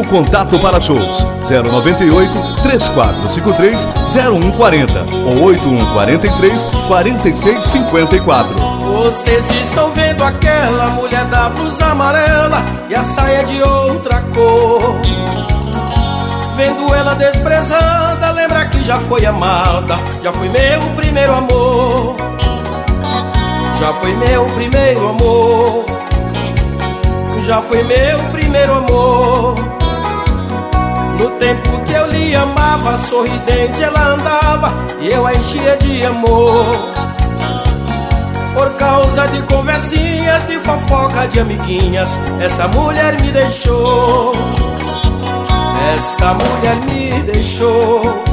seu contato para shows 098 3453 0140 ou 8143 4654. Vocês estão vendo aquela mulher da blusa amarela e a saia de outra cor. Vendo ela desprezada, lembra que já foi amada, já foi meu primeiro amor. Já foi meu primeiro amor. Já foi meu primeiro amor. No tempo que eu lhe amava, sorridente ela andava e eu a enchia de amor. Por causa de conversinhas, de fofoca, de amiguinhas, essa mulher me deixou. Essa mulher me deixou.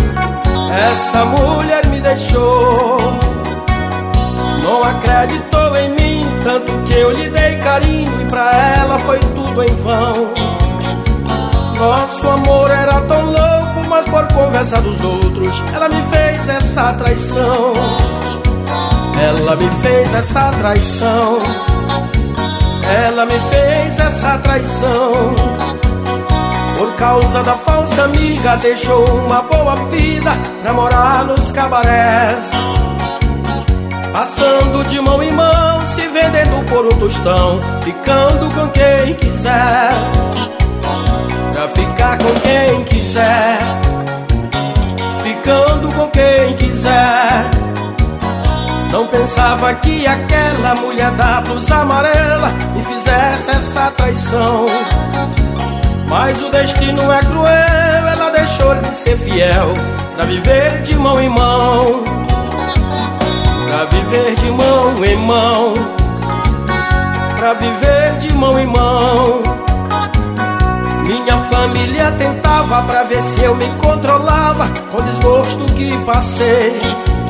Essa mulher me deixou. Não acreditou em mim, tanto que eu lhe dei carinho e pra ela foi tudo em vão. Nosso amor era tão louco, mas por conversa dos outros ela me fez essa traição. Ela me fez essa traição. Ela me fez essa traição. Por causa da falsa amiga, deixou uma boa vida pra morar nos cabarés, passando de mão em mão, se vendendo por um tostão, ficando com quem quiser. Pra ficar com quem quiser. Ficando com quem quiser. Não pensava que aquela mulher da blusa amarela me fizesse essa traição. Mas o destino é cruel, ela deixou de ser fiel pra viver de mão em mão. Pra viver de mão em mão. Pra viver de mão em mão. Minha família tentava pra ver se eu me controlava com o desgosto que passei.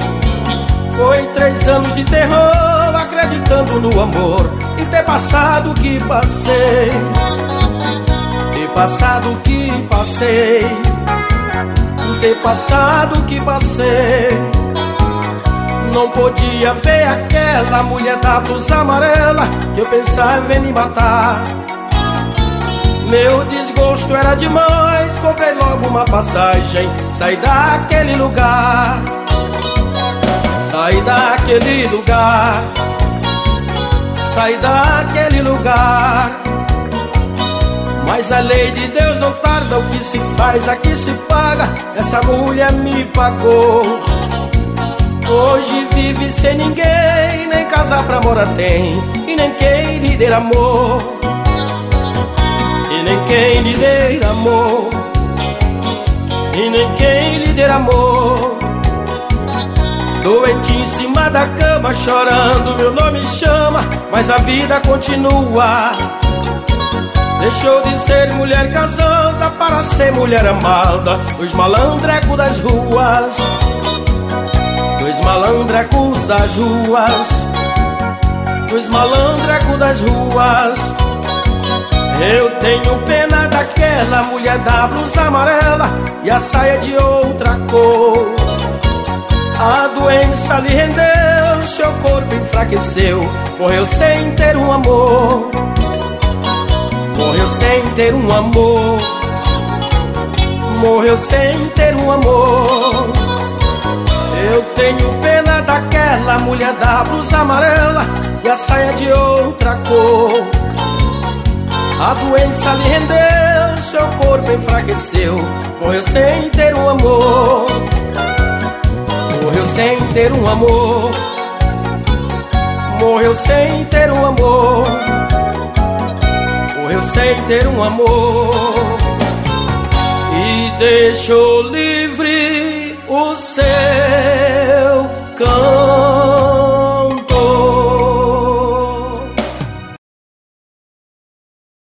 Foi 3 anos de terror, acreditando no amor e ter passado o que passei. Ter passado o que passei. Ter passado o que passei. Não podia ver aquela mulher da blusa amarela que eu pensava em me matar. Meu desgosto era demais, comprei logo uma passagem, saí daquele lugar. Saí daquele lugar. Saí daquele lugar. Mas a lei de Deus não tarda, o que se faz aqui se paga. Essa mulher me pagou. Hoje vive sem ninguém, nem casa pra morar tem, e nem quem lhe dê amor. E nem quem lhe dê amor. E nem quem lhe dê amor. Doente em cima da cama, chorando, meu nome chama, mas a vida continua. Deixou de ser mulher casada para ser mulher amada. Os malandrecos das ruas. Os malandrecos das ruas. Os malandrecos das ruas. Eu tenho pena daquela mulher da blusa amarela e a saia de outra cor. A doença lhe rendeu, seu corpo enfraqueceu, morreu sem ter um amor. Morreu sem ter um amor. Morreu sem ter um amor. Eu tenho pena daquela mulher da blusa amarela e a saia de outra cor. A doença lhe rendeu, seu corpo enfraqueceu, morreu sem ter um amor. Morreu sem ter um amor. Morreu sem ter um amor. Morreu sem ter um amor. E deixou livre o seu